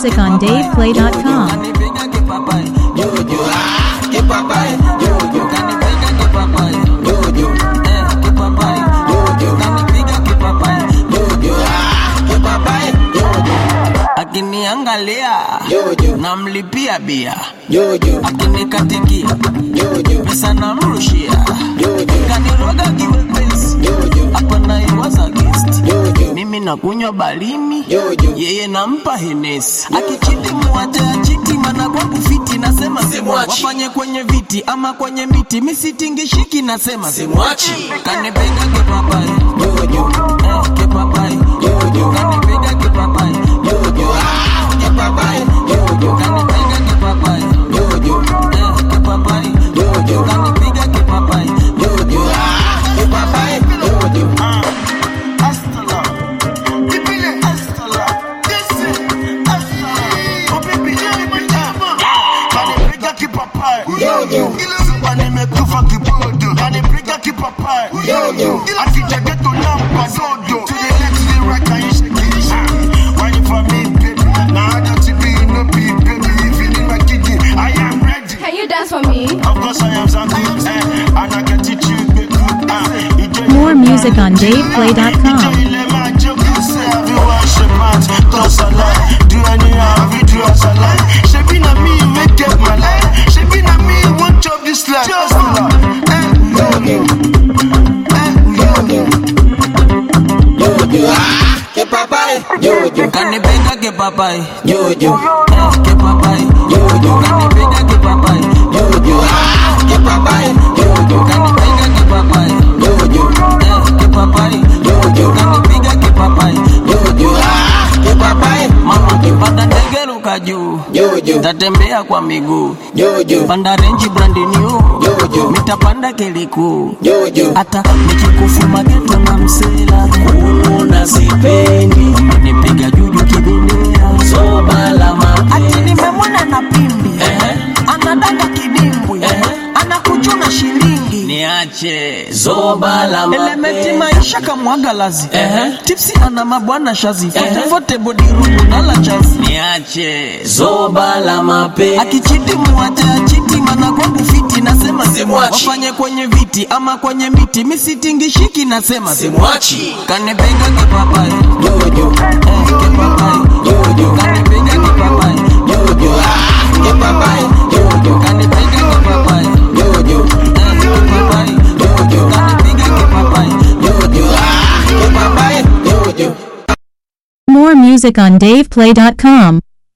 music on DavePlay.com. Akiniangalia namlipia bia, akinikatikia pesa namrushia, kaniroga kiwepesi hapa naiwaza guest, mimi nakunywa balimi, yeye nampa Hennessy. Akichiti muache achiti, mana kwangu fiti, nasema simwachi. Wafanye kwenye viti ama kwenye miti, misitingishiki, nasema simwachi. Kanipega kipapai, kipapai, kanipega kipapai, kipapai, kanipega kipapai, kipapai, kanipega kipapai, kipapai, hasta dipile hasta disse hasta oh baby kanipega kipapai, nimekufa kibodo, kanipega kipapai, akija geto namba zodo, to the left to the right can you shake it, why you for me baby, now I got to be no be baby, if you need my kitty, I am ready. Can you dance for me? Of course I am something, and I can teach you More music on DavePlay.com. Do anyhow, we do as I like. She be na me, make up my life. She be na me, won't chop this life. Just que papai, canipega que papai, que papai, canipega que papai, que papai, canipega que papai, que papai, canipega que papai, que papai. Mama kipanda ndege ruka juu, tatembea kwa miguu, panda range brand new, mitapanda kiliku, hata nikikufuma geto na msela, kuona sipendi, nipiga juju kibendera, soba la mapi, ati nimemwona na pimbi, anadanga kidimbwi, anakuchuna shilingi, niache zoba la mapi, elementi maisha kamwaga lazi, tipsi ana mabwana shazi, fote body room na la chazi, niache zoba la mapi, akichiti muache achiti, mana kwangu fiti, nasema simwachi. Wafanye kwenye viti ama kwenye miti, misitingishiki, nasema simwachi. Kanipega kipapai, kipapai, kanipega kipapai, kipapai, kanipega kipapai, kipapai, kanipega kipapai, kipapai. More music on DavePlay.com.